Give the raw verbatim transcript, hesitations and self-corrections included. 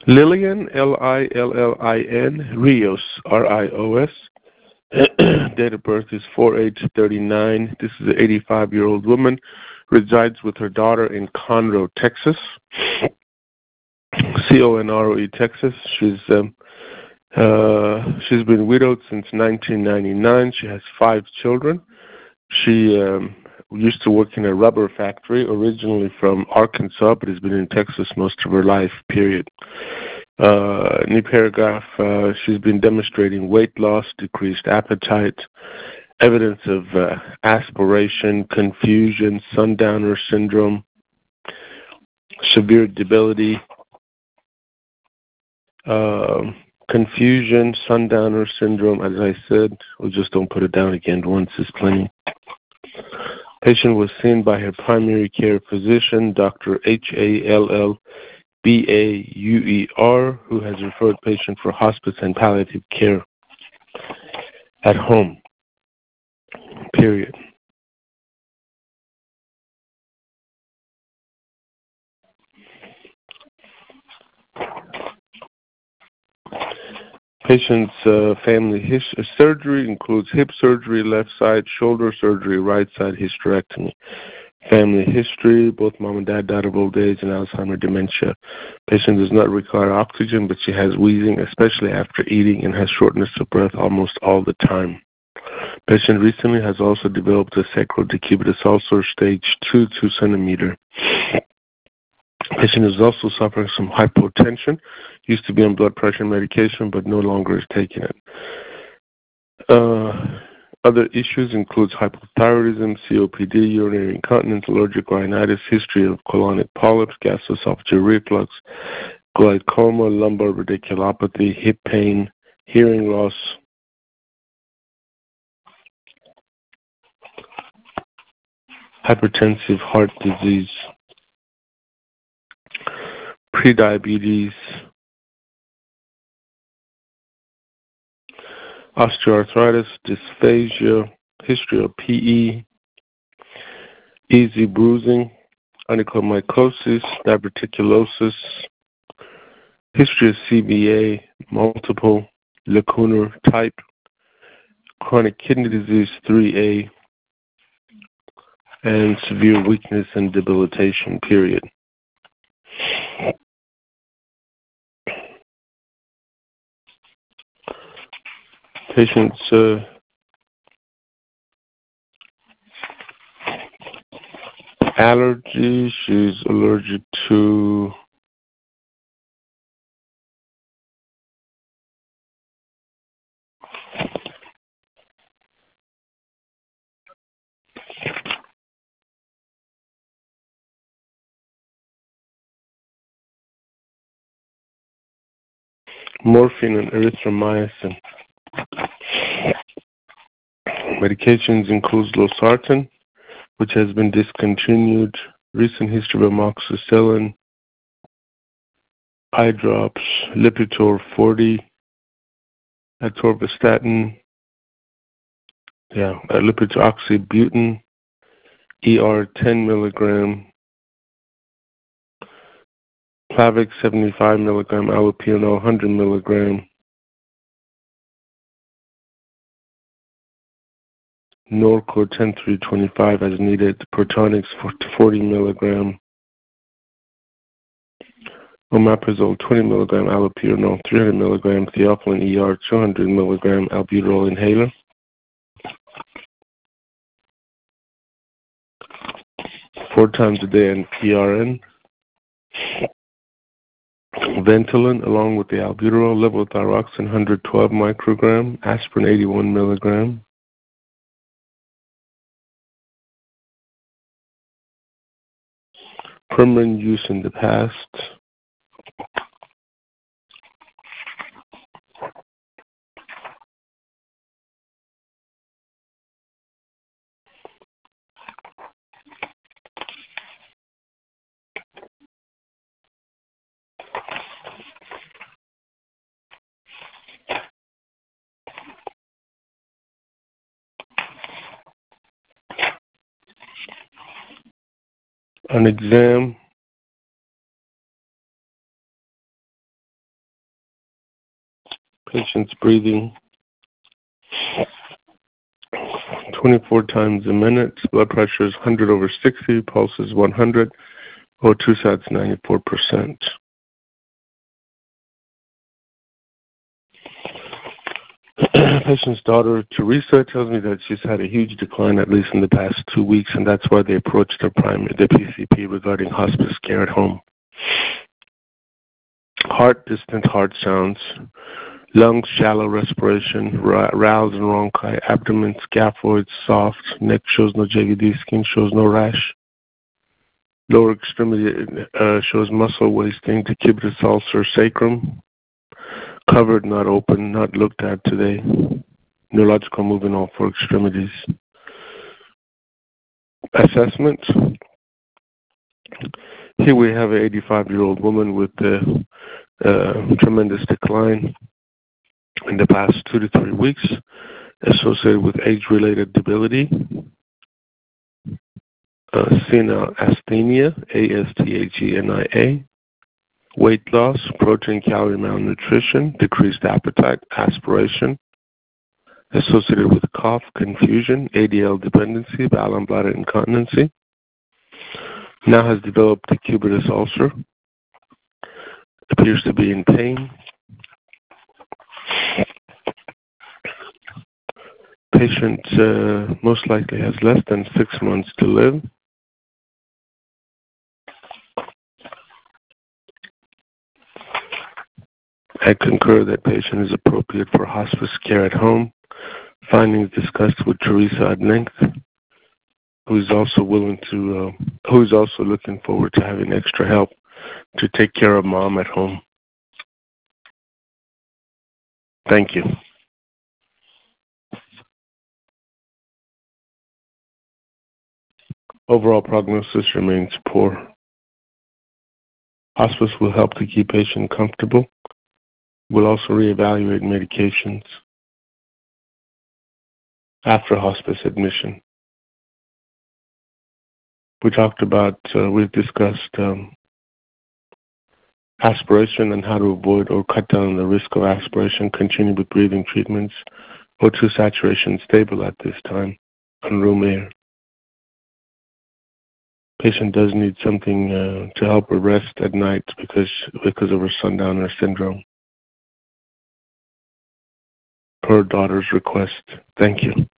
Lillian, L I L L I N, Rios, R I O S. Date of birth is four eight thirty-nine. This is an eighty-five-year-old woman, resides with her daughter in Conroe, Texas. C O N R O E, Texas. She's um, uh, she's been widowed since nineteen ninety-nine. She has five children. She um, used to work in a rubber factory, originally from Arkansas, but has been in Texas most of her life, period. Uh, new paragraph, uh, she's been demonstrating weight loss, decreased appetite, evidence of uh, aspiration, confusion, sundowner syndrome, severe debility, uh, confusion, sundowner syndrome. As I said, we just don't put it down again. Once is plenty. Patient was seen by her primary care physician, Doctor H A L L B A U E R, who has referred patient for hospice and palliative care at home, period. Patient's uh, family his- uh, surgery includes hip surgery, left side, shoulder surgery, right side hysterectomy. Family history, both mom and dad died of old age and Alzheimer's dementia. Patient does not require oxygen, but she has wheezing, especially after eating, and has shortness of breath almost all the time. Patient recently has also developed a sacral decubitus ulcer, stage two, two centimeter. Patient is also suffering from hypotension, used to be on blood pressure medication, but no longer is taking it. Uh, Other issues includes hypothyroidism, C O P D, urinary incontinence, allergic rhinitis, history of colonic polyps, gastroesophageal reflux, glaucoma, lumbar radiculopathy, hip pain, hearing loss, hypertensive heart disease, prediabetes, osteoarthritis, dysphagia, history of P E, easy bruising, onychomycosis, diverticulosis, history of C B A, multiple lacunar type, chronic kidney disease three A, and severe weakness and debilitation, period. Patient's uh, allergy, she's allergic to morphine and erythromycin. Medications includes losartan, which has been discontinued. Recent history of amoxicillin, eye drops, Lipitor forty, atorvastatin, yeah, uh, Lipitor oxybutynin, E R ten milligram, Plavix seventy-five milligram, allopurinol one hundred milligram, Norco ten three twenty-five as needed, Protonix forty milligram, omeprazole twenty milligram, allopurinol three hundred milligram, theophylline E R two hundred milligram, albuterol inhaler. Four times a day and P R N. Ventolin along with the albuterol, levothyroxine one hundred twelve microgram, aspirin eighty-one milligram. Premarin use in the past. An exam Patient's breathing twenty-four times a minute. Blood pressure is one hundred over sixty. Pulse is one hundred. O two sats ninety-four percent. Patient's daughter, Teresa, tells me that she's had a huge decline, at least in the past two weeks, and that's why they approached their primary, the P C P, regarding hospice care at home. Heart, distant heart sounds. Lungs, shallow respiration. Rouse and rhonchi. Abdomen, scaphoid, soft. Neck shows no J V D. Skin shows no rash. Lower extremity uh, shows muscle wasting. Decubitus ulcer, sacrum. Covered, not open, not looked at today. Neurological movement, all four extremities. Assessment. Here we have an eighty-five-year-old woman with a, a tremendous decline in the past two to three weeks, associated with age-related debility, uh, senile asthenia, A S T H E N I A, weight loss, protein calorie malnutrition, decreased appetite, aspiration, associated with cough, confusion, A D L dependency, bowel and bladder incontinency. Now has developed decubitus ulcer, appears to be in pain. Patient uh, most likely has less than six months to live. I concur that patient is appropriate for hospice care at home. Findings discussed with Teresa at length, who is also willing to, uh, who is also looking forward to having extra help to take care of mom at home. Thank you. Overall prognosis remains poor. Hospice will help to keep patient comfortable. We'll also reevaluate medications after hospice admission. We talked about, uh, we've discussed um, aspiration and how to avoid or cut down the risk of aspiration, continue with breathing treatments. O two saturation stable at this time on room air. Patient does need something uh, to help her rest at night because, because of her sundowner syndrome. Per daughter's request. Thank you.